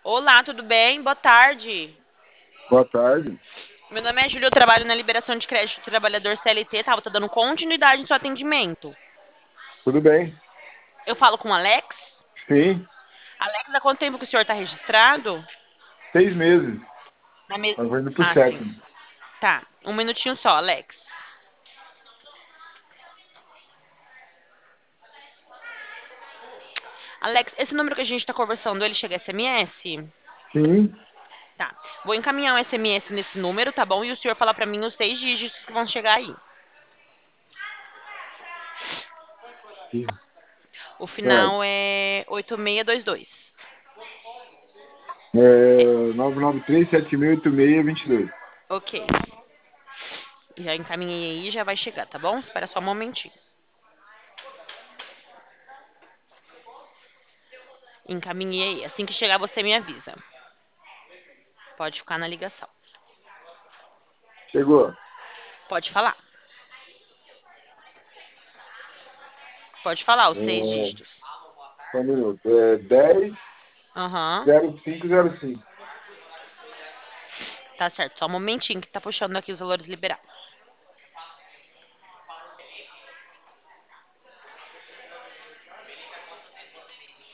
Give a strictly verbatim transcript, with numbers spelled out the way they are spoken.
Olá, tudo bem? Boa tarde. Boa tarde. Meu nome é Júlia, eu trabalho na liberação de crédito do trabalhador C L T, tá? Você tá dando continuidade no seu atendimento. Tudo bem? Eu falo com o Alex. Sim, Alex, há quanto tempo que o senhor está registrado? seis meses. Na me... Nós vamos indo pro Ah, sim. sétimo. Tá, um minutinho só, Alex. Alex, esse número que a gente está conversando, ele chega S M S? Sim. Tá. Vou encaminhar um S M S nesse número, tá bom? E o senhor falar pra mim os seis dígitos que vão chegar aí. Sim. O Certo. final é oito seis dois dois. É, É, nove nove três, sete seis, oito seis, dois dois. ok. Já encaminhei aí, já vai chegar, tá bom? Espera só um momentinho. Encaminhei aí. Assim que chegar, você me avisa. Pode ficar na ligação. Chegou. Pode falar. Pode falar os seis É, dígitos. só um minuto. É dez, Aham. zero cinco, zero cinco. Tá certo. Só um momentinho que tá puxando aqui os valores liberados.